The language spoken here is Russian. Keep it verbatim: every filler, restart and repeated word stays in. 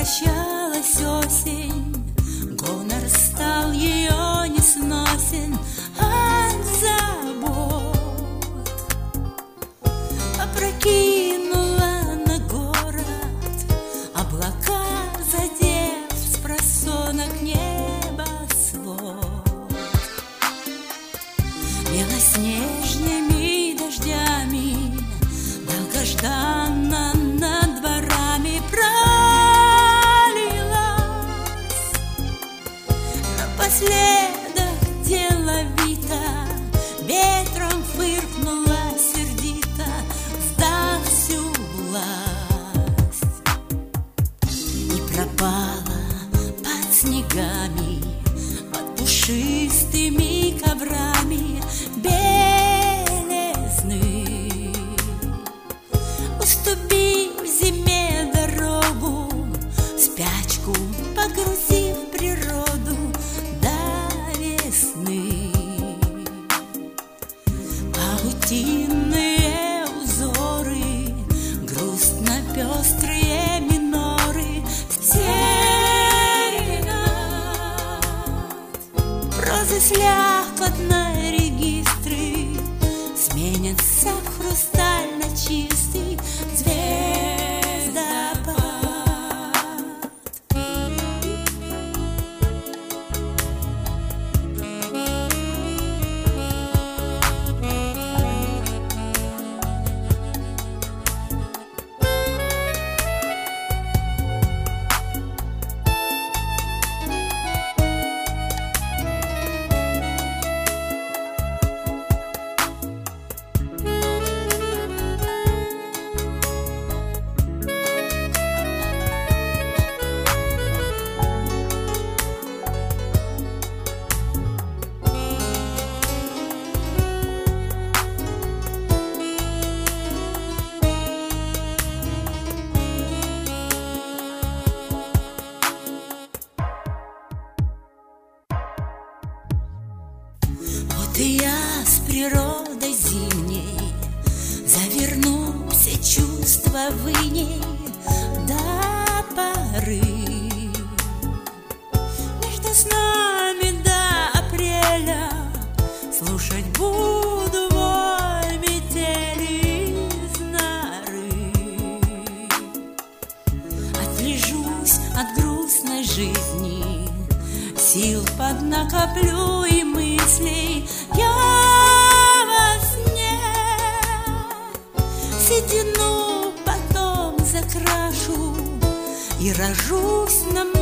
Возвращалась осень, гонор стал ее не сносен от забот. Опрокинула на город облака, задев спросонок небосвод. Белоснежными дождями долгожданно над дворами пролилась. Напоследок деловито ветром фыркнула сердито, сдав всю власть. И пропала под снегами, под пушистыми коврами белизны, уступив зиме дорогу, спячку погрузив природу до весны. Паутинные узоры, грустно-пестрые миноры серенад, прозы слякотной регистры сменятся в хрустально чистый звездопад. Вот и я с природой зимней заверну все чувства в иней до поры. Между снами до апреля слушать буду вой метели из норы. Отлежусь от грустной жизни, сил поднакоплю и мыслей я во сне. Седину потом закрашу и рожусь на